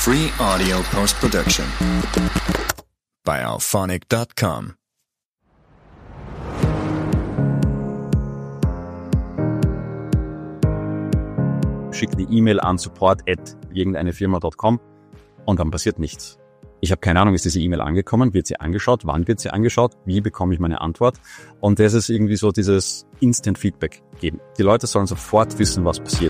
Free audio post-production by alphonic.com. Schicke die E-Mail an support@irgendeinefirma.com und dann passiert nichts. Ich habe keine Ahnung, ist diese E-Mail angekommen, wird sie angeschaut, wann wird sie angeschaut, wie bekomme ich meine Antwort? Und das ist irgendwie so dieses Instant Feedback geben. Die Leute sollen sofort wissen, was passiert.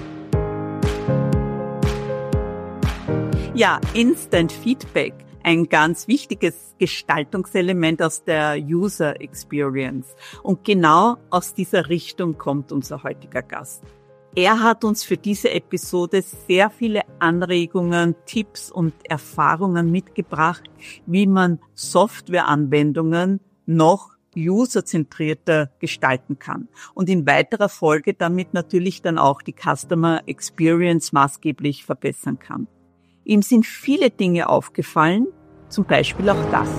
Ja, Instant Feedback, ein ganz wichtiges Gestaltungselement aus der User Experience. Und genau aus dieser Richtung kommt unser heutiger Gast. Er hat uns für diese Episode sehr viele Anregungen, Tipps und Erfahrungen mitgebracht, wie man Softwareanwendungen noch userzentrierter gestalten kann und in weiterer Folge damit natürlich dann auch die Customer Experience maßgeblich verbessern kann. Ihm sind viele Dinge aufgefallen, zum Beispiel auch das.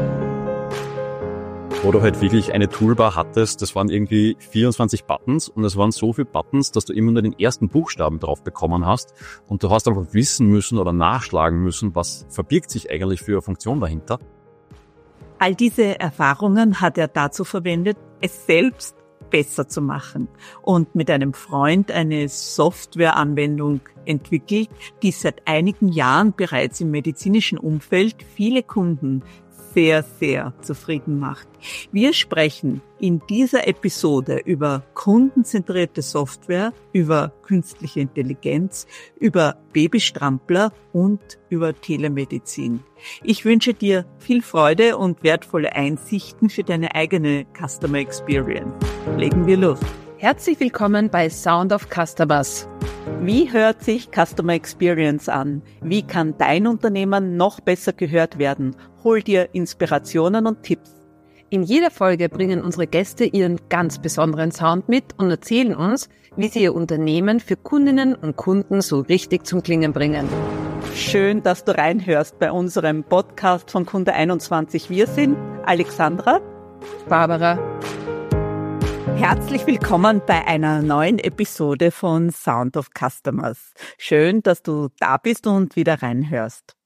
Wo du halt wirklich eine Toolbar hattest, das waren irgendwie 24 Buttons und es waren so viele Buttons, dass du immer nur den ersten Buchstaben drauf bekommen hast und du hast einfach wissen müssen oder nachschlagen müssen, was verbirgt sich eigentlich für eine Funktion dahinter. All diese Erfahrungen hat er dazu verwendet, es selbst besser zu machen und mit einem Freund eine Softwareanwendung entwickelt, die seit einigen Jahren bereits im medizinischen Umfeld viele Kunden sehr, sehr zufrieden macht. Wir sprechen in dieser Episode über kundenzentrierte Software, über künstliche Intelligenz, über Babystrampler und über Telemedizin. Ich wünsche dir viel Freude und wertvolle Einsichten für deine eigene Customer Experience. Legen wir los. Herzlich willkommen bei Sound of Customers. Wie hört sich Customer Experience an? Wie kann dein Unternehmen noch besser gehört werden? Hol dir Inspirationen und Tipps. In jeder Folge bringen unsere Gäste ihren ganz besonderen Sound mit und erzählen uns, wie sie ihr Unternehmen für Kundinnen und Kunden so richtig zum Klingen bringen. Schön, dass du reinhörst bei unserem Podcast von Kunde 21. Wir sind Alexandra, Barbara. Herzlich willkommen bei einer neuen Episode von Sound of Customers. Schön, dass du da bist und wieder reinhörst.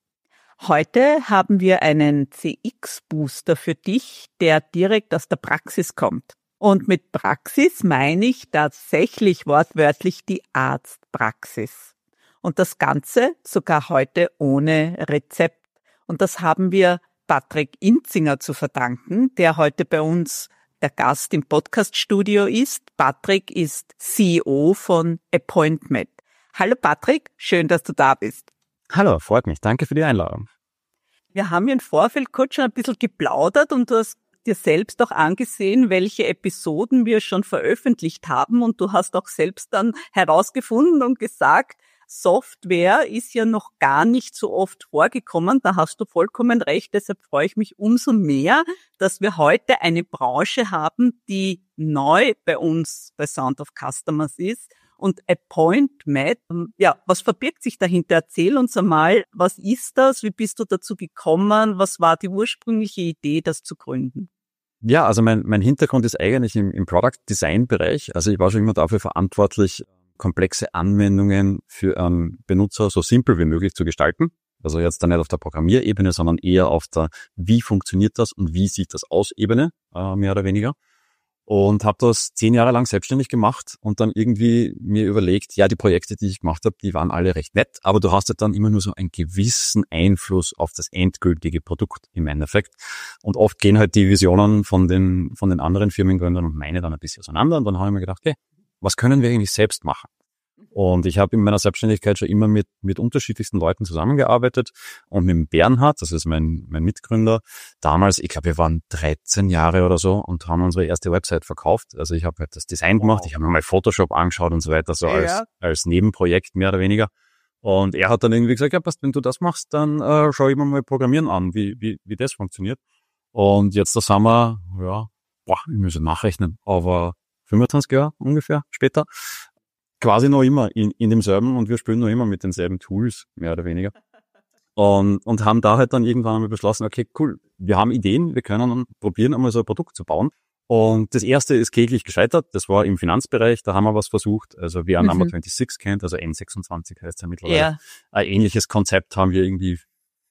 Heute haben wir einen CX-Booster für dich, der direkt aus der Praxis kommt. Und mit Praxis meine ich tatsächlich wortwörtlich die Arztpraxis. Und das Ganze sogar heute ohne Rezept. Und das haben wir Patrick Inzinger zu verdanken, der heute bei uns der Gast im Podcast-Studio ist. Patrick ist CEO von Appointmed. Hallo Patrick, schön, dass du da bist. Hallo, freut mich. Danke für die Einladung. Wir haben ja im Vorfeld kurz schon ein bisschen geplaudert und du hast dir selbst auch angesehen, welche Episoden wir schon veröffentlicht haben und du hast auch selbst dann herausgefunden und gesagt, Software ist ja noch gar nicht so oft vorgekommen, da hast du vollkommen recht, deshalb freue ich mich umso mehr, dass wir heute eine Branche haben, die neu bei uns bei Sound of Customers ist. Und Appointmed, ja, was verbirgt sich dahinter? Erzähl uns einmal, was ist das? Wie bist du dazu gekommen? Was war die ursprüngliche Idee, das zu gründen? Ja, also mein Hintergrund ist eigentlich im Product Design Bereich. Also ich war schon immer dafür verantwortlich, komplexe Anwendungen für einen Benutzer so simpel wie möglich zu gestalten. Also jetzt dann nicht auf der Programmierebene, sondern eher auf der, wie funktioniert das und wie sieht das aus Ebene, mehr oder weniger. Und habe das 10 Jahre lang selbstständig gemacht und dann irgendwie mir überlegt, ja, die Projekte, die ich gemacht habe, die waren alle recht nett, aber du hast ja dann immer nur so einen gewissen Einfluss auf das endgültige Produkt im Endeffekt. Und oft gehen halt die Visionen von den anderen Firmengründern und meine dann ein bisschen auseinander. Und dann habe ich mir gedacht, okay, was können wir eigentlich selbst machen? Und ich habe in meiner Selbstständigkeit schon immer mit unterschiedlichsten Leuten zusammengearbeitet und mit dem Bernhard, das ist mein Mitgründer, damals, ich glaube, wir waren 13 Jahre oder so und haben unsere erste Website verkauft. Also ich habe halt das Design gemacht, ich habe mir mal Photoshop angeschaut und so weiter, so als Nebenprojekt mehr oder weniger. Und er hat dann irgendwie gesagt, ja passt, wenn du das machst, dann schau ich mir mal Programmieren an, wie das funktioniert. Und jetzt da sind wir, ich muss nachrechnen, aber 25 Jahre ungefähr später, quasi noch immer in demselben und wir spielen noch immer mit denselben Tools, mehr oder weniger. Und haben da halt dann irgendwann einmal beschlossen, okay, cool, wir haben Ideen, wir können probieren, einmal so ein Produkt zu bauen. Und das erste ist kläglich gescheitert. Das war im Finanzbereich. Da haben wir was versucht. Also wer Number 26 kennt, also N26 heißt ja mittlerweile. Ja. Ein ähnliches Konzept haben wir irgendwie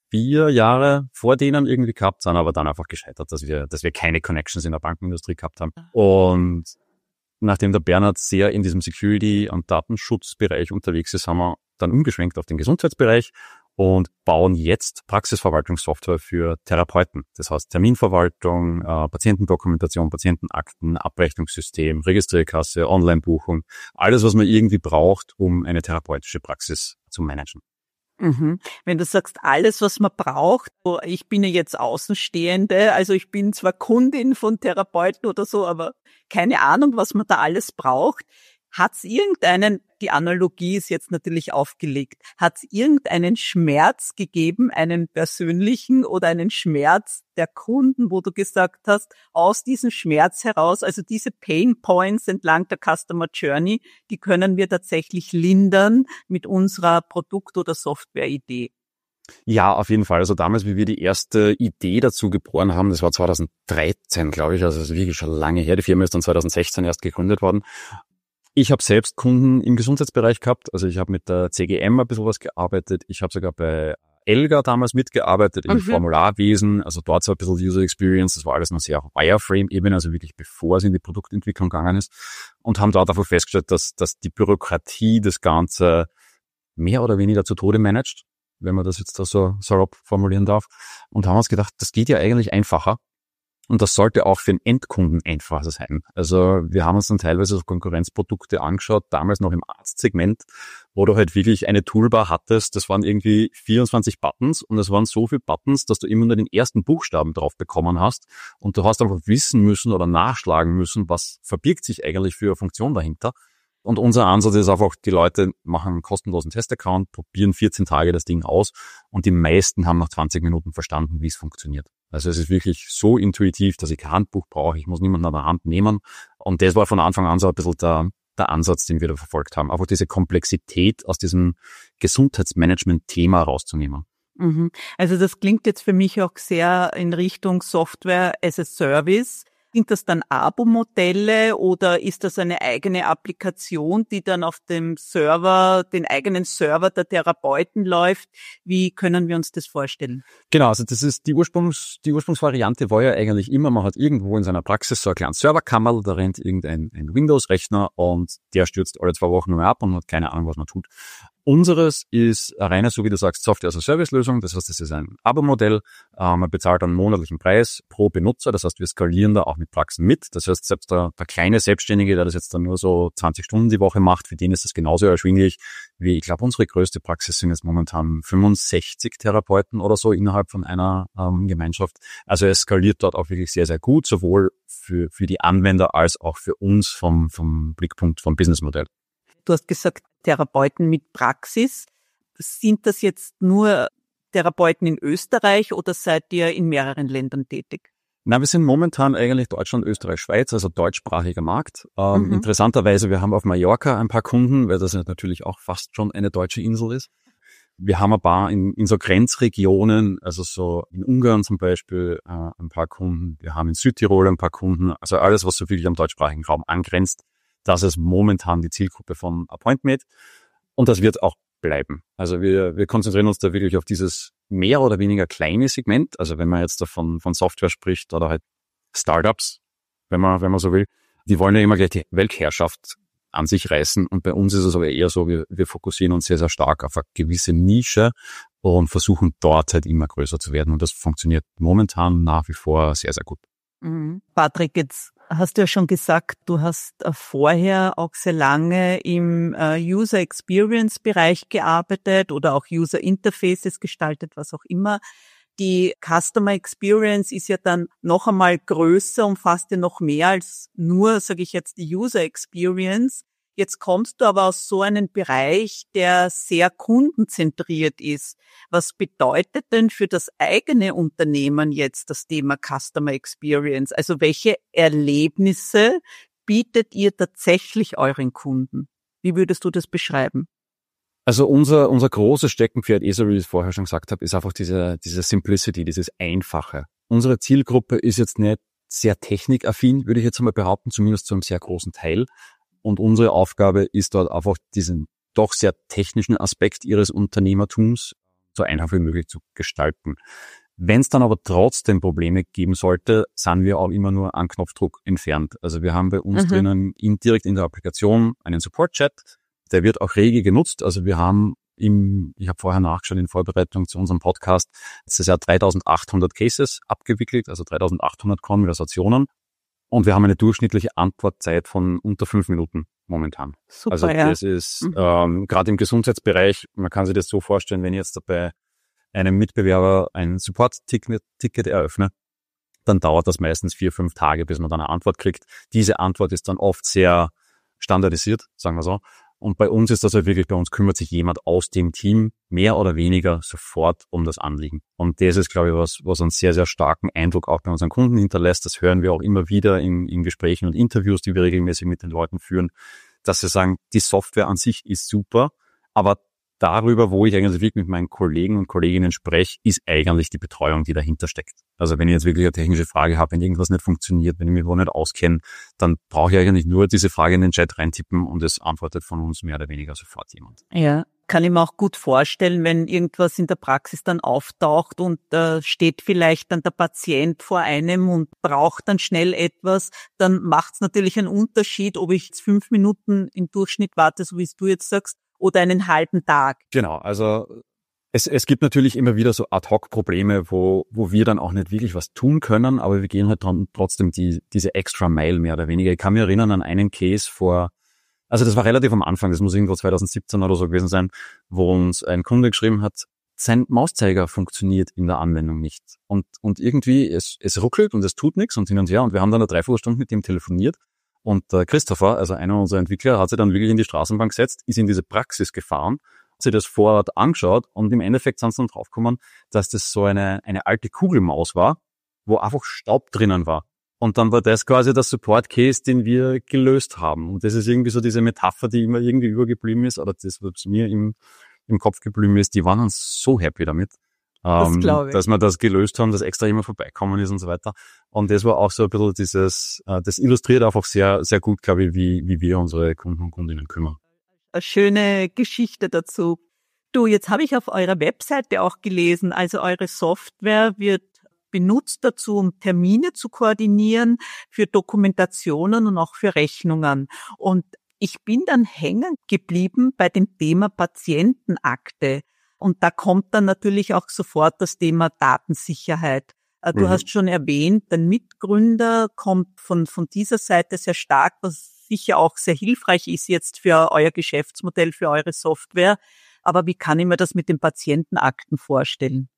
4 Jahre vor denen irgendwie gehabt, sind aber dann einfach gescheitert, dass wir keine Connections in der Bankenindustrie gehabt haben. Und nachdem der Bernhard sehr in diesem Security- und Datenschutzbereich unterwegs ist, haben wir dann umgeschwenkt auf den Gesundheitsbereich und bauen jetzt Praxisverwaltungssoftware für Therapeuten. Das heißt Terminverwaltung, Patientendokumentation, Patientenakten, Abrechnungssystem, Registrierkasse, Online-Buchung, alles, was man irgendwie braucht, um eine therapeutische Praxis zu managen. Mhm. Wenn du sagst, alles, was man braucht, ich bin ja jetzt Außenstehende, also ich bin zwar Kundin von Therapeuten oder so, aber keine Ahnung, was man da alles braucht. Hat's irgendeinen, die Analogie ist jetzt natürlich aufgelegt, hat's irgendeinen Schmerz gegeben, einen persönlichen oder einen Schmerz der Kunden, wo du gesagt hast, aus diesem Schmerz heraus, also diese Pain Points entlang der Customer Journey, die können wir tatsächlich lindern mit unserer Produkt- oder Software-Idee? Ja, auf jeden Fall. Also damals, wie wir die erste Idee dazu geboren haben, das war 2013, glaube ich, also das ist wirklich schon lange her. Die Firma ist dann 2016 erst gegründet worden. Ich habe selbst Kunden im Gesundheitsbereich gehabt, also ich habe mit der CGM ein bisschen was gearbeitet, ich habe sogar bei Elga damals mitgearbeitet im Formularwesen, also dort so ein bisschen User Experience, das war alles noch sehr auf Wireframe-Ebene, also wirklich bevor es in die Produktentwicklung gegangen ist und haben dort einfach festgestellt, dass die Bürokratie das Ganze mehr oder weniger zu Tode managt, wenn man das jetzt da so salopp formulieren darf, und haben uns gedacht, das geht ja eigentlich einfacher. Und das sollte auch für den Endkunden einfacher sein. Also wir haben uns dann teilweise so Konkurrenzprodukte angeschaut, damals noch im Arztsegment, wo du halt wirklich eine Toolbar hattest, das waren irgendwie 24 Buttons und es waren so viele Buttons, dass du immer nur den ersten Buchstaben drauf bekommen hast und du hast einfach wissen müssen oder nachschlagen müssen, was verbirgt sich eigentlich für eine Funktion dahinter. Und unser Ansatz ist einfach, die Leute machen einen kostenlosen Testaccount, probieren 14 Tage das Ding aus und die meisten haben nach 20 Minuten verstanden, wie es funktioniert. Also es ist wirklich so intuitiv, dass ich kein Handbuch brauche, ich muss niemanden an der Hand nehmen. Und das war von Anfang an so ein bisschen der Ansatz, den wir da verfolgt haben. Einfach diese Komplexität aus diesem Gesundheitsmanagement-Thema rauszunehmen. Also das klingt jetzt für mich auch sehr in Richtung Software as a Service. Sind das dann Abo-Modelle oder ist das eine eigene Applikation, die dann auf dem Server, den eigenen Server der Therapeuten läuft? Wie können wir uns das vorstellen? Genau, also das ist die Ursprungsvariante war ja eigentlich immer, man hat irgendwo in seiner Praxis so ein kleines Serverkammerl, da rennt irgendein Windows-Rechner und der stürzt alle 2 Wochen nur ab und hat keine Ahnung, was man tut. Unseres ist reiner, so wie du sagst, Software-as-a-Service-Lösung. Das heißt, das ist ein Abo-Modell. Man bezahlt einen monatlichen Preis pro Benutzer. Das heißt, wir skalieren da auch mit Praxen mit. Das heißt, selbst der kleine Selbstständige, der das jetzt dann nur so 20 Stunden die Woche macht, für den ist das genauso erschwinglich wie, ich glaube, unsere größte Praxis sind jetzt momentan 65 Therapeuten oder so innerhalb von einer Gemeinschaft. Also es skaliert dort auch wirklich sehr, sehr gut, sowohl für die Anwender als auch für uns vom Blickpunkt vom Businessmodell. Du hast gesagt, Therapeuten mit Praxis. Sind das jetzt nur Therapeuten in Österreich oder seid ihr in mehreren Ländern tätig? Na, wir sind momentan eigentlich Deutschland, Österreich, Schweiz, also deutschsprachiger Markt. Interessanterweise, wir haben auf Mallorca ein paar Kunden, weil das natürlich auch fast schon eine deutsche Insel ist. Wir haben ein paar in so Grenzregionen, also so in Ungarn zum Beispiel ein paar Kunden. Wir haben in Südtirol ein paar Kunden. Also alles, was so wirklich am deutschsprachigen Raum angrenzt. Das ist momentan die Zielgruppe von Appointmate und das wird auch bleiben. Also wir konzentrieren uns da wirklich auf dieses mehr oder weniger kleine Segment. Also wenn man jetzt davon von Software spricht oder halt Startups, wenn man so will, die wollen ja immer gleich die Weltherrschaft an sich reißen und bei uns ist es aber eher so, wir fokussieren uns sehr, sehr stark auf eine gewisse Nische und versuchen dort halt immer größer zu werden und das funktioniert momentan nach wie vor sehr, sehr gut. Patrick, jetzt hast du ja schon gesagt, du hast vorher auch sehr lange im User Experience Bereich gearbeitet oder auch User Interfaces gestaltet, was auch immer. Die Customer Experience ist ja dann noch einmal größer, umfasst ja noch mehr als nur, sage ich jetzt, die User Experience. Jetzt kommst du aber aus so einem Bereich, der sehr kundenzentriert ist. Was bedeutet denn für das eigene Unternehmen jetzt das Thema Customer Experience? Also welche Erlebnisse bietet ihr tatsächlich euren Kunden? Wie würdest du das beschreiben? Also unser großes Steckenpferd, so wie ich es vorher schon gesagt habe, ist einfach diese Simplicity, dieses Einfache. Unsere Zielgruppe ist jetzt nicht sehr technikaffin, würde ich jetzt einmal behaupten, zumindest zu einem sehr großen Teil. Und unsere Aufgabe ist dort einfach diesen doch sehr technischen Aspekt ihres Unternehmertums so einfach wie möglich zu gestalten. Wenn es dann aber trotzdem Probleme geben sollte, sind wir auch immer nur an Knopfdruck entfernt. Also wir haben bei uns drinnen direkt in der Applikation einen Support-Chat, der wird auch rege genutzt. Also wir haben ich habe vorher nachgeschaut in Vorbereitung zu unserem Podcast, letztes Jahr 3800 Cases abgewickelt, also 3800 Konversationen. Und wir haben eine durchschnittliche Antwortzeit von unter 5 Minuten momentan. Super, also das ist gerade im Gesundheitsbereich, man kann sich das so vorstellen, wenn ich jetzt bei einem Mitbewerber ein Support-Ticket eröffne, dann dauert das meistens 4-5 Tage, bis man dann eine Antwort kriegt. Diese Antwort ist dann oft sehr standardisiert, sagen wir so. Und bei uns ist das halt wirklich, bei uns kümmert sich jemand aus dem Team mehr oder weniger sofort um das Anliegen. Und das ist, glaube ich, was einen sehr, sehr starken Eindruck auch bei unseren Kunden hinterlässt. Das hören wir auch immer wieder in Gesprächen und Interviews, die wir regelmäßig mit den Leuten führen, dass sie sagen, die Software an sich ist super, aber darüber, wo ich eigentlich wirklich mit meinen Kollegen und Kolleginnen spreche, ist eigentlich die Betreuung, die dahinter steckt. Also wenn ich jetzt wirklich eine technische Frage habe, wenn irgendwas nicht funktioniert, wenn ich mich wo nicht auskenne, dann brauche ich eigentlich nur diese Frage in den Chat reintippen und es antwortet von uns mehr oder weniger sofort jemand. Ja, kann ich mir auch gut vorstellen, wenn irgendwas in der Praxis dann auftaucht und steht vielleicht dann der Patient vor einem und braucht dann schnell etwas, dann macht es natürlich einen Unterschied, ob ich jetzt 5 Minuten im Durchschnitt warte, so wie es du jetzt sagst, oder einen halben Tag. Genau, also es gibt natürlich immer wieder so Ad-Hoc-Probleme, wo wir dann auch nicht wirklich was tun können, aber wir gehen halt dann trotzdem diese extra Mile mehr oder weniger. Ich kann mich erinnern an einen Case also das war relativ am Anfang, das muss irgendwo 2017 oder so gewesen sein, wo uns ein Kunde geschrieben hat, sein Mauszeiger funktioniert in der Anwendung nicht. Und irgendwie, es ruckelt und es tut nichts und hin und her. Und wir haben dann eine 3 Stunden mit ihm telefoniert. Und Christopher, also einer unserer Entwickler, hat sich dann wirklich in die Straßenbahn gesetzt, ist in diese Praxis gefahren, hat sich das vor Ort angeschaut und im Endeffekt sind sie dann draufgekommen, dass das so eine alte Kugelmaus war, wo einfach Staub drinnen war. Und dann war das quasi der Support-Case, den wir gelöst haben. Und das ist irgendwie so diese Metapher, die immer irgendwie übergeblieben ist, oder das, was mir im Kopf geblieben ist, die waren dann so happy damit. Das glaube ich. Dass wir das gelöst haben, dass extra immer vorbeikommen ist und so weiter. Und das war auch so ein bisschen das illustriert einfach sehr, sehr gut, glaube ich, wie wir unsere Kunden und Kundinnen kümmern. Eine schöne Geschichte dazu. Du, jetzt habe ich auf eurer Webseite auch gelesen, also eure Software wird benutzt dazu, um Termine zu koordinieren, für Dokumentationen und auch für Rechnungen. Und ich bin dann hängen geblieben bei dem Thema Patientenakte. Und da kommt dann natürlich auch sofort das Thema Datensicherheit. Du hast schon erwähnt, der Mitgründer kommt von dieser Seite sehr stark, was sicher auch sehr hilfreich ist jetzt für euer Geschäftsmodell, für eure Software. Aber wie kann ich mir das mit den Patientenakten vorstellen?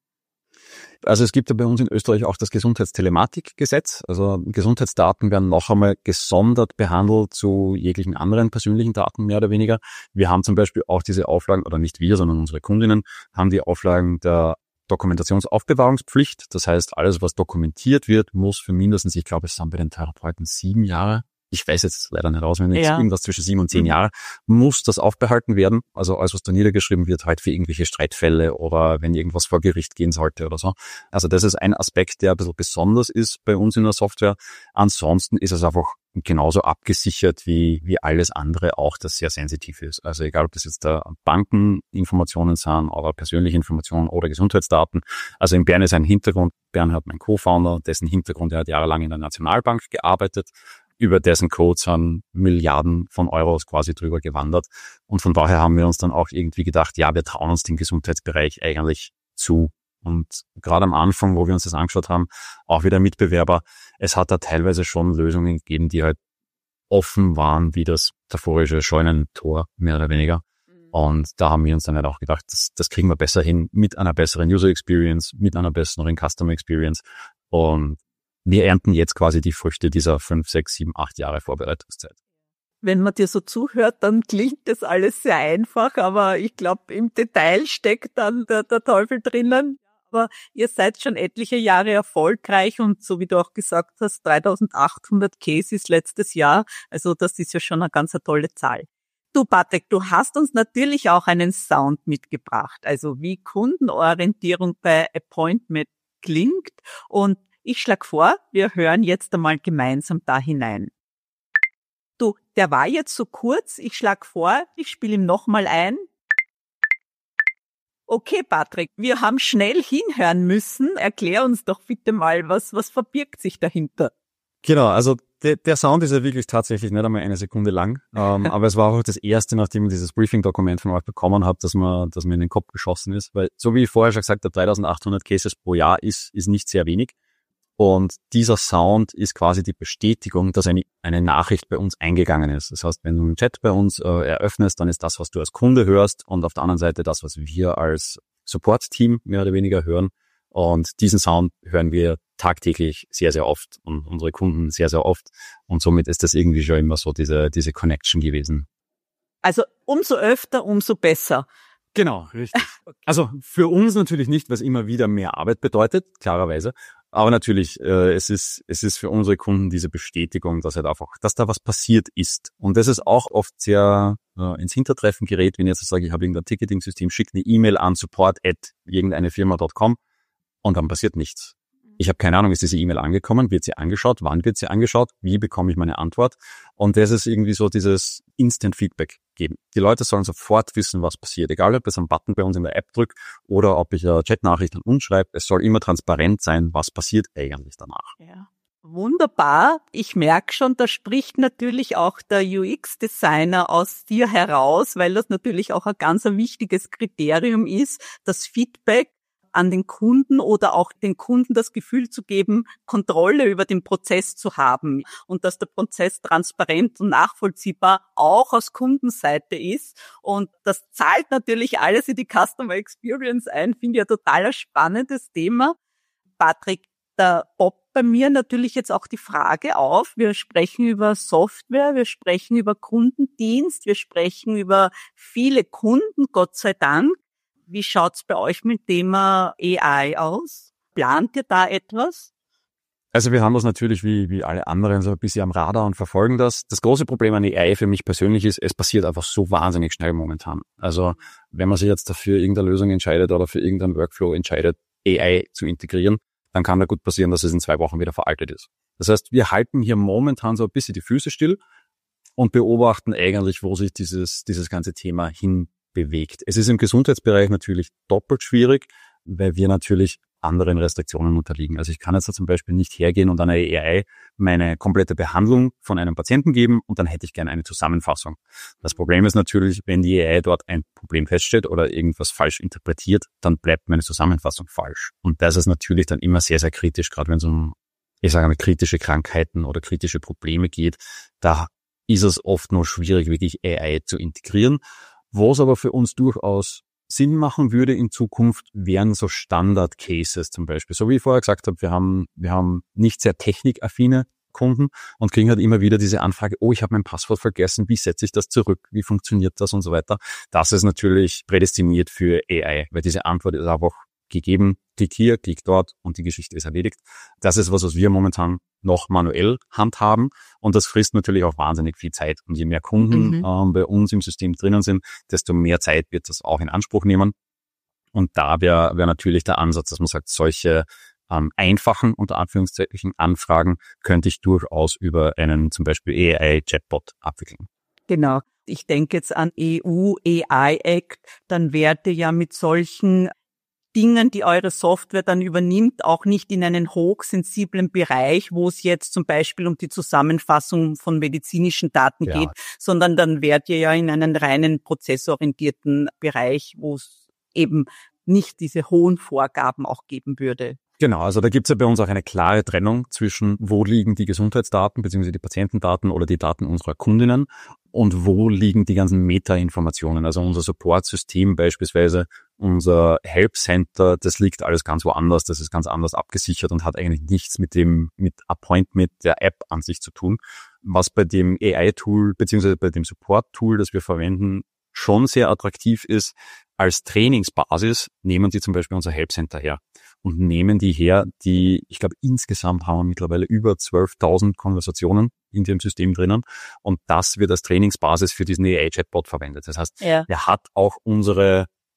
Also es gibt ja bei uns in Österreich auch das Gesundheitstelematikgesetz. Also Gesundheitsdaten werden noch einmal gesondert behandelt zu jeglichen anderen persönlichen Daten, mehr oder weniger. Wir haben zum Beispiel auch diese Auflagen, oder nicht wir, sondern unsere Kundinnen, haben die Auflagen der Dokumentationsaufbewahrungspflicht. Das heißt, alles, was dokumentiert wird, muss für mindestens, ich glaube, es sind bei den Therapeuten 7 Jahre, ich weiß jetzt leider nicht auswendig, irgendwas zwischen 7 und 10 Jahre, muss das aufbehalten werden. Also alles, was da niedergeschrieben wird, halt für irgendwelche Streitfälle oder wenn irgendwas vor Gericht gehen sollte oder so. Also das ist ein Aspekt, der ein bisschen besonders ist bei uns in der Software. Ansonsten ist es einfach genauso abgesichert wie alles andere auch, das sehr sensitiv ist. Also egal, ob das jetzt Bankeninformationen sind oder persönliche Informationen oder Gesundheitsdaten. Also in Bern ist ein Hintergrund, Bern hat mein Co-Founder, dessen Hintergrund, er hat jahrelang in der Nationalbank gearbeitet. Über dessen Code sind Milliarden von Euros quasi drüber gewandert. Und von daher haben wir uns dann auch irgendwie gedacht, ja, wir trauen uns den Gesundheitsbereich eigentlich zu. Und gerade am Anfang, wo wir uns das angeschaut haben, auch wieder Mitbewerber, es hat da teilweise schon Lösungen gegeben, die halt offen waren, wie das metaphorische Scheunentor, mehr oder weniger. Und da haben wir uns dann halt auch gedacht, das kriegen wir besser hin mit einer besseren User Experience, mit einer besseren Customer Experience. Und wir ernten jetzt quasi die Früchte dieser 5, 6, 7, 8 Jahre Vorbereitungszeit. Wenn man dir so zuhört, dann klingt das alles sehr einfach, aber ich glaube, im Detail steckt dann der Teufel drinnen. Aber ihr seid schon etliche Jahre erfolgreich und so wie du auch gesagt hast, 3800 Cases letztes Jahr. Also das ist ja schon eine ganz tolle Zahl. Du, Patrick, du hast uns natürlich auch einen Sound mitgebracht, also wie Kundenorientierung bei Appointment klingt. Und Ich schlage vor, wir hören jetzt einmal gemeinsam da hinein. Du, der war jetzt so kurz, ich schlage vor, ich spiele ihm nochmal ein. Okay, Patrick, wir haben schnell hinhören müssen. Erklär uns doch bitte mal, was verbirgt sich dahinter? Genau, also der Sound ist ja wirklich tatsächlich nicht einmal eine Sekunde lang, aber es war auch das erste, nachdem ich dieses Briefing-Dokument von euch bekommen habe, dass mir in den Kopf geschossen ist, weil so wie ich vorher schon gesagt habe, 3800 Cases pro Jahr ist nicht sehr wenig und dieser Sound ist quasi die Bestätigung, dass eine Nachricht bei uns eingegangen ist. Das heißt, wenn du einen Chat bei uns eröffnest, dann ist das, was du als Kunde hörst und auf der anderen Seite das, was wir als Support-Team mehr oder weniger hören. Und diesen Sound hören wir tagtäglich sehr, sehr oft und unsere Kunden sehr, sehr oft. Und somit ist das irgendwie schon immer so diese Connection gewesen. Also umso öfter, umso besser. Genau, richtig. Okay. Also für uns natürlich nicht, weil es immer wieder mehr Arbeit bedeutet, klarerweise. Aber natürlich, es ist für unsere Kunden diese Bestätigung, dass halt einfach, dass da was passiert ist. Und das ist auch oft sehr ins Hintertreffen gerät, wenn ich jetzt sage, ich habe irgendein Ticketing-System, schicke eine E-Mail an support@irgendeinefirma.com. Und dann passiert nichts. Ich habe keine Ahnung, ist diese E-Mail angekommen, wird sie angeschaut, wann wird sie angeschaut, wie bekomme ich meine Antwort? Und das ist irgendwie so dieses Instant Feedback geben. Die Leute sollen sofort wissen, was passiert. Egal, ob ich einen Button bei uns in der App drücke oder ob ich eine Chatnachricht an uns schreibe, es soll immer transparent sein, was passiert eigentlich danach. Ja. Wunderbar. Ich merke schon, da spricht natürlich auch der UX-Designer aus dir heraus, weil das natürlich auch ein ganz wichtiges Kriterium ist, das Feedback an den Kunden oder auch den Kunden das Gefühl zu geben, Kontrolle über den Prozess zu haben und dass der Prozess transparent und nachvollziehbar auch aus Kundenseite ist. Und das zahlt natürlich alles in die Customer Experience ein. Finde ich ein total spannendes Thema. Patrick, da poppt bei mir natürlich jetzt auch die Frage auf. Wir sprechen über Software, wir sprechen über Kundendienst, wir sprechen über viele Kunden, Gott sei Dank. Wie schaut's bei euch mit dem Thema AI aus? Plant ihr da etwas? Also wir haben das natürlich wie alle anderen so ein bisschen am Radar und verfolgen das. Das große Problem an AI für mich persönlich ist, es passiert einfach so wahnsinnig schnell momentan. Also wenn man sich jetzt dafür irgendeine Lösung entscheidet oder für irgendeinen Workflow entscheidet, AI zu integrieren, dann kann da gut passieren, dass es in 2 Wochen wieder veraltet ist. Das heißt, wir halten hier momentan so ein bisschen die Füße still und beobachten eigentlich, wo sich dieses ganze Thema hinbewegt. Es ist im Gesundheitsbereich natürlich doppelt schwierig, weil wir natürlich anderen Restriktionen unterliegen. Also ich kann jetzt da zum Beispiel nicht hergehen und einer AI meine komplette Behandlung von einem Patienten geben und dann hätte ich gerne eine Zusammenfassung. Das Problem ist natürlich, wenn die AI dort ein Problem feststellt oder irgendwas falsch interpretiert, dann bleibt meine Zusammenfassung falsch. Und das ist natürlich dann immer sehr, sehr kritisch, gerade wenn es um, ich sage mal, kritische Krankheiten oder kritische Probleme geht. Da ist es oft nur schwierig, wirklich AI zu integrieren. Was aber für uns durchaus Sinn machen würde in Zukunft, wären so Standard-Cases zum Beispiel. So wie ich vorher gesagt habe, wir haben nicht sehr technikaffine Kunden und kriegen halt immer wieder diese Anfrage, oh, ich habe mein Passwort vergessen, wie setze ich das zurück, wie funktioniert das und so weiter. Das ist natürlich prädestiniert für AI, weil diese Antwort ist einfach gegeben, klick hier, klick dort und die Geschichte ist erledigt. Das ist was wir momentan noch manuell handhaben und das frisst natürlich auch wahnsinnig viel Zeit. Und je mehr Kunden bei uns im System drinnen sind, desto mehr Zeit wird das auch in Anspruch nehmen. Und da wäre natürlich der Ansatz, dass man sagt, solche einfachen, unter Anführungszeichen, Anfragen könnte ich durchaus über einen zum Beispiel AI-Chatbot abwickeln. Genau. Ich denke jetzt an EU-AI-Act, dann werdet ihr ja mit solchen Dingen, die eure Software dann übernimmt, auch nicht in einen hochsensiblen Bereich, wo es jetzt zum Beispiel um die Zusammenfassung von medizinischen Daten geht, sondern dann werdet ihr ja in einen reinen prozessorientierten Bereich, wo es eben nicht diese hohen Vorgaben auch geben würde. Genau, also da gibt's ja bei uns auch eine klare Trennung zwischen, wo liegen die Gesundheitsdaten bzw. die Patientendaten oder die Daten unserer Kundinnen und wo liegen die ganzen Meta-Informationen. Also unser Support-System beispielsweise, unser Help Center, das liegt alles ganz woanders, das ist ganz anders abgesichert und hat eigentlich nichts mit Appointment der App an sich zu tun. Was bei dem AI-Tool bzw. bei dem Support-Tool, das wir verwenden, schon sehr attraktiv ist, als Trainingsbasis nehmen die zum Beispiel unser Help Center her und nehmen die her, ich glaube insgesamt haben wir mittlerweile über 12.000 Konversationen in dem System drinnen und das wird als Trainingsbasis für diesen AI-Chatbot verwendet. Das heißt, er hat auch unsere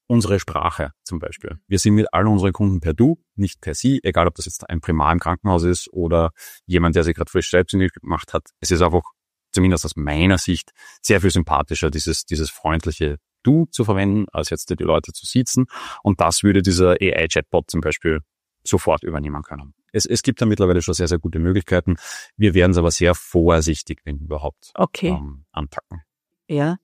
Unsere Sprache zum Beispiel. Wir sind mit allen unseren Kunden per Du, nicht per Sie, egal ob das jetzt ein Primar im Krankenhaus ist oder jemand, der sich gerade frisch selbstständig gemacht hat. Es ist einfach, zumindest aus meiner Sicht, sehr viel sympathischer, dieses freundliche Du zu verwenden, als jetzt die Leute zu siezen. Und das würde dieser AI-Chatbot zum Beispiel sofort übernehmen können. Es gibt da mittlerweile schon sehr, sehr gute Möglichkeiten. Wir werden es aber sehr vorsichtig, wenn überhaupt, anpacken. Ja.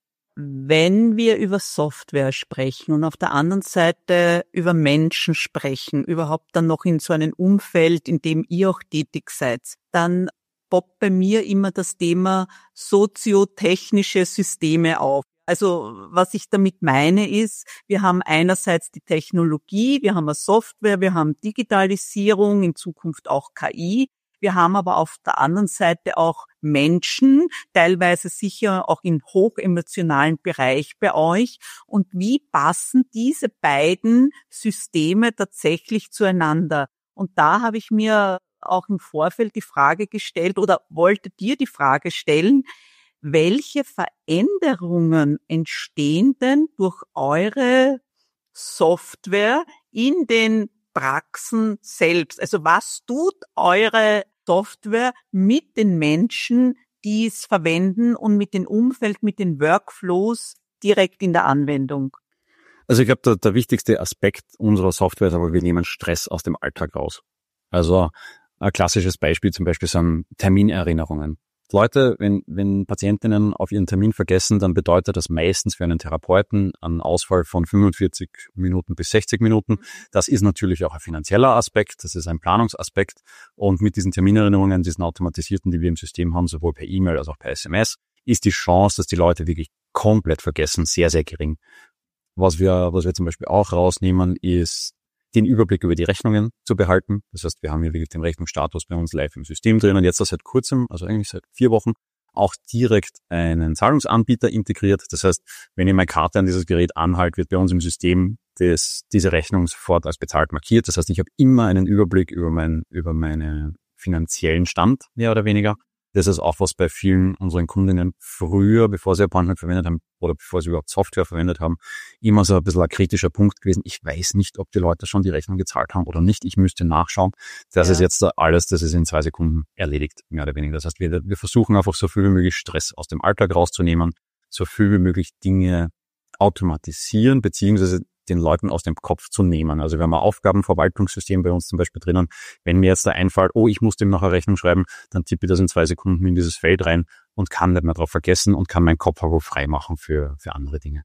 Wenn wir über Software sprechen und auf der anderen Seite über Menschen sprechen, überhaupt dann noch in so einem Umfeld, in dem ihr auch tätig seid, dann poppt bei mir immer das Thema soziotechnische Systeme auf. Also was ich damit meine ist, wir haben einerseits die Technologie, wir haben eine Software, wir haben Digitalisierung, in Zukunft auch KI. Wir haben aber auf der anderen Seite auch Menschen, teilweise sicher auch im hochemotionalen Bereich bei euch. Und wie passen diese beiden Systeme tatsächlich zueinander? Und da habe ich mir auch im Vorfeld die Frage gestellt oder wollte dir die Frage stellen, welche Veränderungen entstehen denn durch eure Software in den Praxen selbst? Also was tut eure Software mit den Menschen, die es verwenden und mit dem Umfeld, mit den Workflows direkt in der Anwendung? Also ich glaube, der wichtigste Aspekt unserer Software ist aber, wir nehmen Stress aus dem Alltag raus. Also ein klassisches Beispiel zum Beispiel sind Terminerinnerungen. Leute, wenn Patientinnen auf ihren Termin vergessen, dann bedeutet das meistens für einen Therapeuten einen Ausfall von 45 Minuten bis 60 Minuten. Das ist natürlich auch ein finanzieller Aspekt, das ist ein Planungsaspekt. Und mit diesen Terminerinnerungen, diesen automatisierten, die wir im System haben, sowohl per E-Mail als auch per SMS, ist die Chance, dass die Leute wirklich komplett vergessen, sehr, sehr gering. Was wir zum Beispiel auch rausnehmen, ist den Überblick über die Rechnungen zu behalten. Das heißt, wir haben hier wirklich den Rechnungsstatus bei uns live im System drin und jetzt seit kurzem, also eigentlich seit 4 Wochen, auch direkt einen Zahlungsanbieter integriert. Das heißt, wenn ich meine Karte an dieses Gerät anhalte, wird bei uns im System diese Rechnung sofort als bezahlt markiert. Das heißt, ich habe immer einen Überblick über meinen finanziellen Stand, mehr oder weniger. Das ist auch was bei vielen unseren Kundinnen früher, bevor sie Appointment verwendet haben oder bevor sie überhaupt Software verwendet haben, immer so ein bisschen ein kritischer Punkt gewesen. Ich weiß nicht, ob die Leute schon die Rechnung gezahlt haben oder nicht. Ich müsste nachschauen. Das ist jetzt alles, das ist in 2 Sekunden erledigt, mehr oder weniger. Das heißt, wir versuchen einfach so viel wie möglich Stress aus dem Alltag rauszunehmen, so viel wie möglich Dinge automatisieren, beziehungsweise den Leuten aus dem Kopf zu nehmen. Also wir haben ein Aufgabenverwaltungssystem bei uns zum Beispiel drinnen. Wenn mir jetzt da einfällt, ich muss dem noch eine Rechnung schreiben, dann tippe ich das in 2 Sekunden in dieses Feld rein und kann nicht mehr drauf vergessen und kann meinen Kopf aber frei machen für andere Dinge.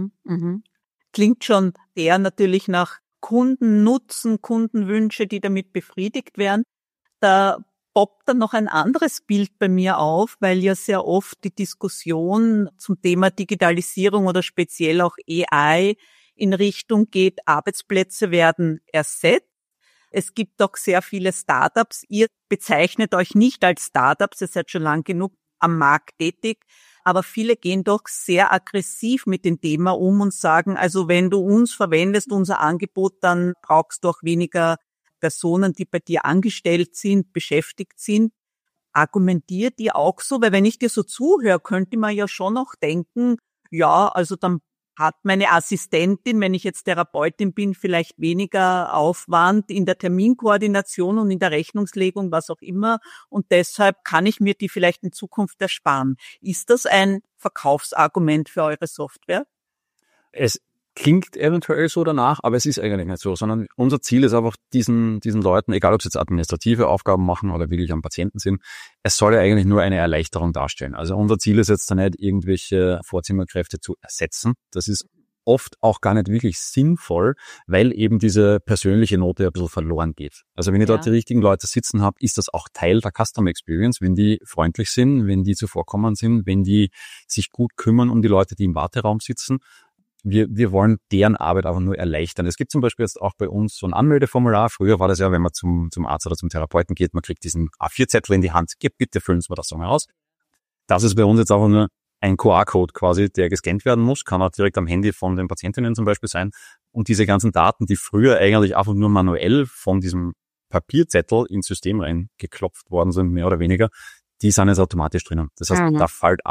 Klingt schon eher natürlich nach Kundennutzen, Kundenwünsche, die damit befriedigt werden. Da poppt dann noch ein anderes Bild bei mir auf, weil ja sehr oft die Diskussion zum Thema Digitalisierung oder speziell auch AI in Richtung geht, Arbeitsplätze werden ersetzt. Es gibt doch sehr viele Startups. Ihr bezeichnet euch nicht als Startups, ihr seid schon lang genug am Markt tätig, aber viele gehen doch sehr aggressiv mit dem Thema um und sagen, also wenn du uns verwendest, unser Angebot, dann brauchst du auch weniger Personen, die bei dir angestellt sind, beschäftigt sind. Argumentiert ihr auch so? Weil wenn ich dir so zuhöre, könnte man ja schon noch denken, ja, also dann hat meine Assistentin, wenn ich jetzt Therapeutin bin, vielleicht weniger Aufwand in der Terminkoordination und in der Rechnungslegung, was auch immer. Und deshalb kann ich mir die vielleicht in Zukunft ersparen. Ist das ein Verkaufsargument für eure Software? Es klingt eventuell so danach, aber es ist eigentlich nicht so, sondern unser Ziel ist einfach diesen Leuten, egal ob sie jetzt administrative Aufgaben machen oder wirklich am Patienten sind, es soll ja eigentlich nur eine Erleichterung darstellen. Also unser Ziel ist jetzt da nicht, irgendwelche Vorzimmerkräfte zu ersetzen. Das ist oft auch gar nicht wirklich sinnvoll, weil eben diese persönliche Note ein bisschen verloren geht. Also wenn ich dort die richtigen Leute sitzen habe, ist das auch Teil der Customer Experience, wenn die freundlich sind, wenn die zuvorkommend sind, wenn die sich gut kümmern um die Leute, die im Warteraum sitzen. Wir wollen deren Arbeit einfach nur erleichtern. Es gibt zum Beispiel jetzt auch bei uns so ein Anmeldeformular. Früher war das ja, wenn man zum Arzt oder zum Therapeuten geht, man kriegt diesen A4-Zettel in die Hand. Bitte füllen Sie mir das doch mal aus. Das ist bei uns jetzt einfach nur ein QR-Code quasi, der gescannt werden muss. Kann auch direkt am Handy von den Patientinnen zum Beispiel sein. Und diese ganzen Daten, die früher eigentlich einfach nur manuell von diesem Papierzettel ins System reingeklopft worden sind, mehr oder weniger, die sind jetzt automatisch drinnen. Das heißt, da fällt Arbeit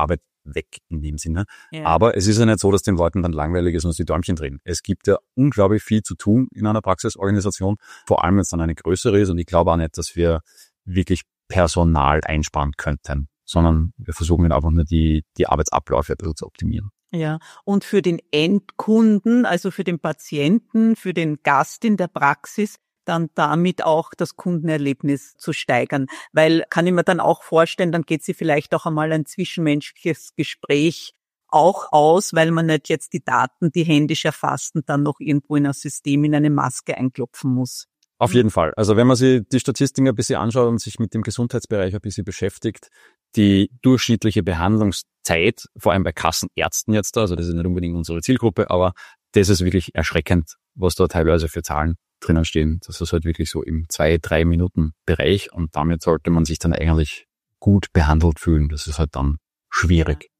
weg in dem Sinne. Ja. Aber es ist ja nicht so, dass den Leuten dann langweilig ist und sie die Däumchen drehen. Es gibt ja unglaublich viel zu tun in einer Praxisorganisation, vor allem wenn es dann eine größere ist. Und ich glaube auch nicht, dass wir wirklich Personal einsparen könnten, sondern wir versuchen einfach nur die Arbeitsabläufe ein bisschen zu optimieren. Ja, und für den Endkunden, also für den Patienten, für den Gast in der Praxis, dann damit auch das Kundenerlebnis zu steigern. Weil, kann ich mir dann auch vorstellen, dann geht sie vielleicht auch einmal ein zwischenmenschliches Gespräch auch aus, weil man nicht jetzt die Daten, die händisch erfassten, dann noch irgendwo in ein System, in eine Maske einklopfen muss. Auf jeden Fall. Also wenn man sich die Statistiken ein bisschen anschaut und sich mit dem Gesundheitsbereich ein bisschen beschäftigt, die durchschnittliche Behandlungszeit, vor allem bei Kassenärzten jetzt da, also das ist nicht unbedingt unsere Zielgruppe, aber das ist wirklich erschreckend, was da teilweise für Zahlen drinnen stehen. Das ist halt wirklich so im 2-3 Minuten Bereich und damit sollte man sich dann eigentlich gut behandelt fühlen. Das ist halt dann schwierig.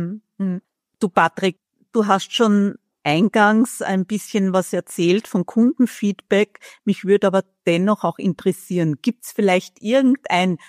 Du Patrick, du hast schon eingangs ein bisschen was erzählt von Kundenfeedback. Mich würde aber dennoch auch interessieren, gibt's vielleicht irgendein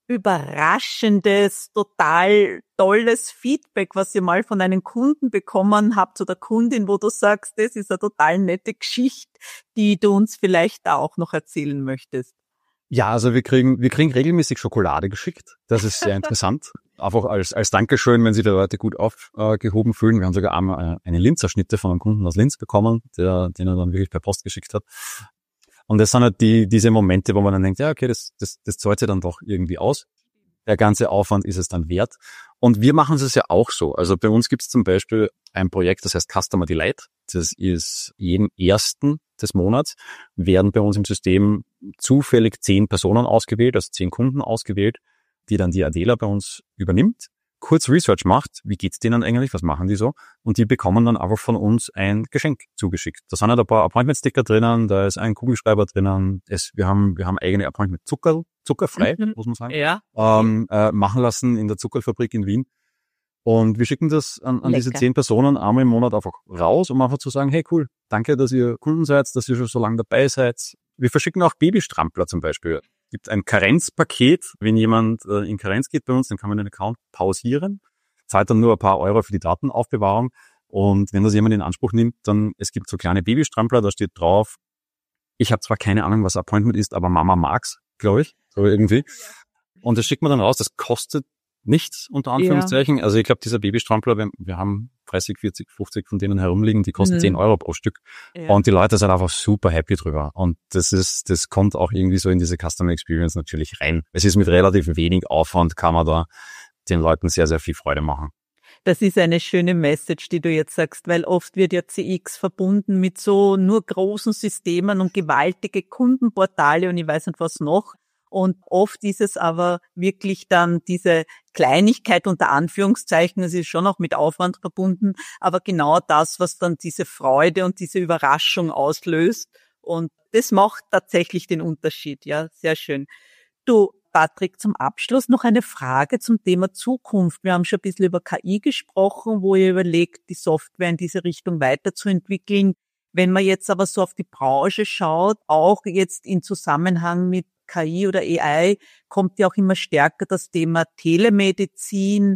überraschendes, total tolles Feedback, was ihr mal von einem Kunden bekommen habt oder Kundin, wo du sagst, das ist eine total nette Geschichte, die du uns vielleicht auch noch erzählen möchtest? Ja, also wir kriegen regelmäßig Schokolade geschickt. Das ist sehr interessant. Einfach als Dankeschön, wenn sich die Leute gut aufgehoben fühlen. Wir haben sogar einmal eine Linzerschnitte von einem Kunden aus Linz bekommen, den er dann wirklich per Post geschickt hat. Und das sind halt diese Momente, wo man dann denkt, ja, okay, das zahlt sich dann doch irgendwie aus. Der ganze Aufwand ist es dann wert. Und wir machen es ja auch so. Also bei uns gibt es zum Beispiel ein Projekt, das heißt Customer Delight. Das ist jeden 1. des Monats werden bei uns im System zufällig 10 Personen ausgewählt, also 10 Kunden ausgewählt, die dann die Adela bei uns übernimmt, kurz Research macht, wie geht's denen eigentlich, was machen die so, und die bekommen dann einfach von uns ein Geschenk zugeschickt. Da sind halt ein paar Appointment-Sticker drinnen, da ist ein Kugelschreiber drinnen, wir haben eigene zuckerfrei, muss man sagen, Ja. machen lassen in der Zuckerfabrik in Wien. Und wir schicken das an diese 10 Personen einmal im Monat einfach raus, um einfach zu sagen, hey cool, danke, dass ihr Kunden seid, dass ihr schon so lange dabei seid. Wir verschicken auch Babystrampler zum Beispiel. Es gibt ein Karenzpaket, wenn jemand in Karenz geht bei uns, dann kann man den Account pausieren, zahlt dann nur ein paar Euro für die Datenaufbewahrung. Und wenn das jemand in Anspruch nimmt, dann, es gibt so kleine Babystrampler, da steht drauf, ich habe zwar keine Ahnung, was Appointment ist, aber Mama mag's, glaube ich, so irgendwie. Und das schickt man dann raus, das kostet nichts, unter Anführungszeichen. Ja. Also ich glaube, dieser Babystrampler, wir haben 30, 40, 50 von denen herumliegen, die kosten 10 Euro pro Stück. Ja. Und die Leute sind einfach super happy drüber. Und das kommt auch irgendwie so in diese Customer Experience natürlich rein. Es ist mit relativ wenig Aufwand, kann man da den Leuten sehr, sehr viel Freude machen. Das ist eine schöne Message, die du jetzt sagst, weil oft wird ja CX verbunden mit so nur großen Systemen und gewaltige Kundenportale und ich weiß nicht was noch. Und oft ist es aber wirklich dann diese Kleinigkeit unter Anführungszeichen, es ist schon auch mit Aufwand verbunden, aber genau das, was dann diese Freude und diese Überraschung auslöst. Und das macht tatsächlich den Unterschied. Ja, sehr schön. Du, Patrick, zum Abschluss noch eine Frage zum Thema Zukunft. Wir haben schon ein bisschen über KI gesprochen, wo ihr überlegt, die Software in diese Richtung weiterzuentwickeln. Wenn man jetzt aber so auf die Branche schaut, auch jetzt in Zusammenhang mit KI oder AI, kommt ja auch immer stärker das Thema Telemedizin.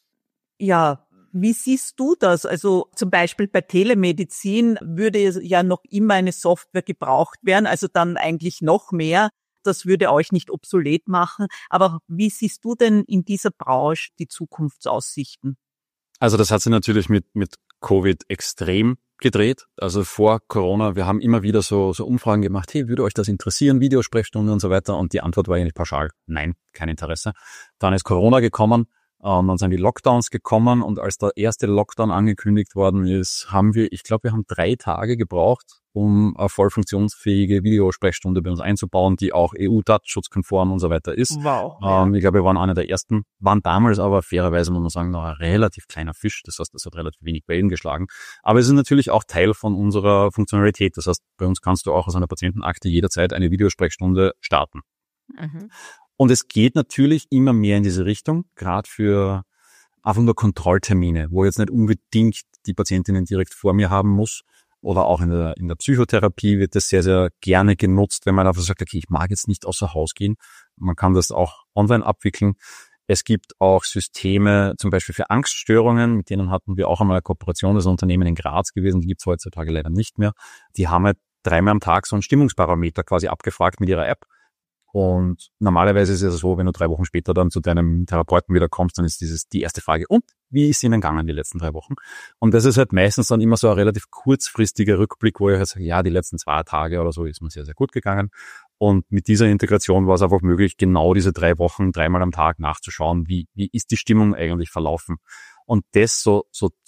Ja, wie siehst du das? Also zum Beispiel bei Telemedizin würde ja noch immer eine Software gebraucht werden, also dann eigentlich noch mehr. Das würde euch nicht obsolet machen. Aber wie siehst du denn in dieser Branche die Zukunftsaussichten? Also das hat sich natürlich mit Covid extrem gedreht. Also vor Corona, wir haben immer wieder so Umfragen gemacht, hey, würde euch das interessieren, Videosprechstunde und so weiter? Und die Antwort war eigentlich pauschal, nein, kein Interesse. Dann ist Corona gekommen, dann sind die Lockdowns gekommen und als der erste Lockdown angekündigt worden ist, haben wir 3 Tage gebraucht, um eine voll funktionsfähige Videosprechstunde bei uns einzubauen, die auch EU-datenschutzkonform und so weiter ist. Wow. Ich glaube, wir waren einer der ersten, waren damals aber fairerweise, muss man sagen, noch ein relativ kleiner Fisch. Das heißt, das hat relativ wenig Wellen geschlagen. Aber es ist natürlich auch Teil von unserer Funktionalität. Das heißt, bei uns kannst du auch aus einer Patientenakte jederzeit eine Videosprechstunde starten. Mhm. Und es geht natürlich immer mehr in diese Richtung, gerade für einfach nur Kontrolltermine, wo jetzt nicht unbedingt die Patientinnen direkt vor mir haben muss. Oder auch in der Psychotherapie wird das sehr, sehr gerne genutzt, wenn man einfach sagt, okay, ich mag jetzt nicht außer Haus gehen. Man kann das auch online abwickeln. Es gibt auch Systeme, zum Beispiel für Angststörungen, mit denen hatten wir auch einmal eine Kooperation, das ist ein Unternehmen in Graz gewesen, die gibt es heutzutage leider nicht mehr. Die haben halt 3-mal am Tag so einen Stimmungsparameter quasi abgefragt mit ihrer App. Und normalerweise ist es so, wenn du 3 Wochen später dann zu deinem Therapeuten wieder kommst, dann ist die erste Frage, und wie ist Ihnen gegangen die letzten 3 Wochen? Und das ist halt meistens dann immer so ein relativ kurzfristiger Rückblick, wo ich halt sage, ja, die letzten 2 Tage oder so ist mir sehr, sehr gut gegangen. Und mit dieser Integration war es einfach möglich, genau diese 3 Wochen 3-mal am Tag nachzuschauen, wie ist die Stimmung eigentlich verlaufen. Und das so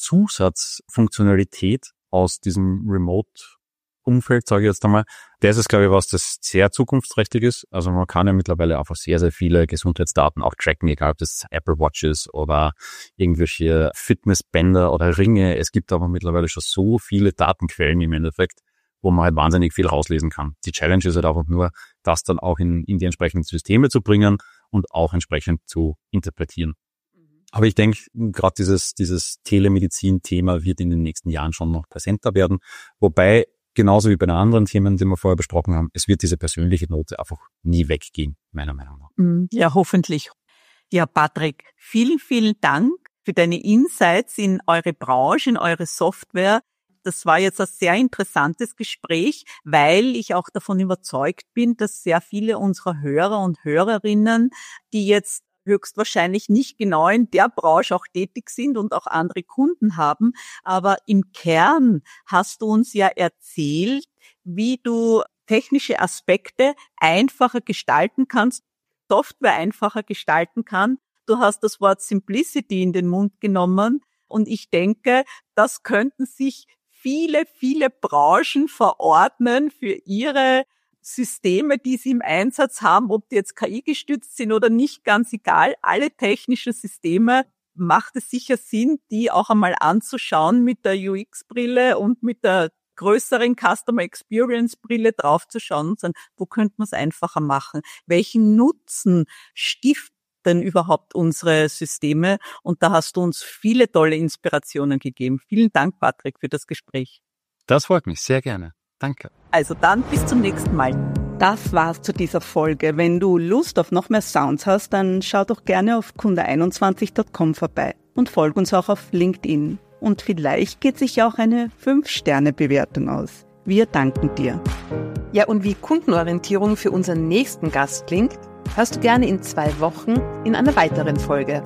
Zusatzfunktionalität aus diesem Remote-Umfeld, sage ich jetzt einmal, das ist, glaube ich, was, das sehr zukunftsträchtig ist. Also man kann ja mittlerweile einfach sehr, sehr viele Gesundheitsdaten auch tracken, egal ob das Apple Watches oder irgendwelche Fitnessbänder oder Ringe. Es gibt aber mittlerweile schon so viele Datenquellen im Endeffekt, wo man halt wahnsinnig viel rauslesen kann. Die Challenge ist halt einfach nur, das dann auch in die entsprechenden Systeme zu bringen und auch entsprechend zu interpretieren. Aber ich denke, gerade dieses Telemedizin-Thema wird in den nächsten Jahren schon noch präsenter werden. Wobei, genauso wie bei den anderen Themen, die wir vorher besprochen haben, es wird diese persönliche Note einfach nie weggehen, meiner Meinung nach. Ja, hoffentlich. Ja, Patrick, vielen, vielen Dank für deine Insights in eure Branche, in eure Software. Das war jetzt ein sehr interessantes Gespräch, weil ich auch davon überzeugt bin, dass sehr viele unserer Hörer und Hörerinnen, die jetzt höchstwahrscheinlich nicht genau in der Branche auch tätig sind und auch andere Kunden haben, aber im Kern hast du uns ja erzählt, wie du technische Aspekte einfacher gestalten kannst, Software einfacher gestalten kann. Du hast das Wort Simplicity in den Mund genommen und ich denke, das könnten sich viele, viele Branchen verordnen für ihre Systeme, die sie im Einsatz haben, ob die jetzt KI-gestützt sind oder nicht, ganz egal. Alle technischen Systeme macht es sicher Sinn, die auch einmal anzuschauen mit der UX-Brille und mit der größeren Customer Experience-Brille draufzuschauen und sagen, wo könnte man es einfacher machen? Welchen Nutzen stiften denn überhaupt unsere Systeme? Und da hast du uns viele tolle Inspirationen gegeben. Vielen Dank, Patrick, für das Gespräch. Das freut mich, sehr gerne. Danke. Also dann bis zum nächsten Mal. Das war's zu dieser Folge. Wenn du Lust auf noch mehr Sounds hast, dann schau doch gerne auf kunde21.com vorbei und folg uns auch auf LinkedIn. Und vielleicht geht sich auch eine 5-Sterne-Bewertung aus. Wir danken dir. Ja, und wie Kundenorientierung für unseren nächsten Gast klingt, hörst du gerne in 2 Wochen in einer weiteren Folge.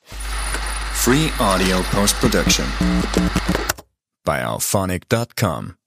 Free Audio Post Production by Alphonic.com.